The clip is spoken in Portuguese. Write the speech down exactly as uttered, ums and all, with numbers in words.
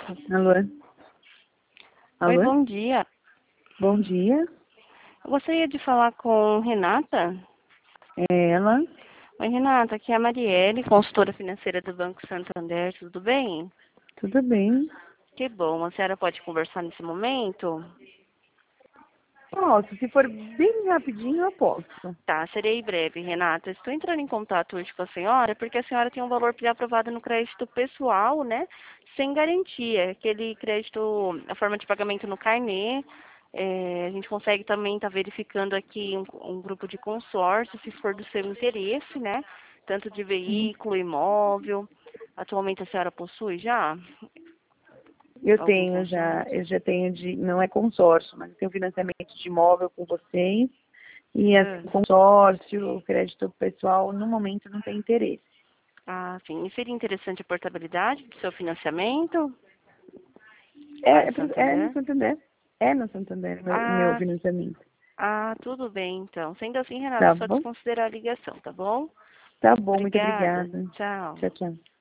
Alô? Oi, Alô? bom dia. Bom dia. Eu gostaria de falar com Renata. É ela? Oi, Renata, aqui é a Marielle, consultora financeira do Banco Santander, tudo bem? Tudo bem? Que bom, a senhora pode conversar nesse momento? Posso, se for bem rapidinho, eu posso. Tá, serei breve, Renata. Estou entrando em contato hoje com a senhora porque a senhora tem um valor pré-aprovado no crédito pessoal, né? Sem garantia. Aquele crédito, a forma de pagamento no carnê. É, a gente consegue também estar verificando aqui um, um grupo de consórcio, se for do seu interesse, né? Tanto de Sim. veículo, imóvel. Atualmente a senhora possui já Eu algum tenho já, consórcio? eu já tenho de, não é consórcio, mas eu tenho financiamento de imóvel com vocês. E Ah, assim, consórcio, crédito pessoal, no momento não tem interesse. ah, sim. E seria interessante a portabilidade do seu financiamento É, para é, o pro- é no Santander? Santander. É no Santander, meu, o meu Ah, financiamento. ah, tudo bem, então. Sendo assim, Renata, Tá só bom? desconsiderar a ligação, tá bom? Tá bom, muito Obrigada. obrigada. Tchau. Tchau, tchau.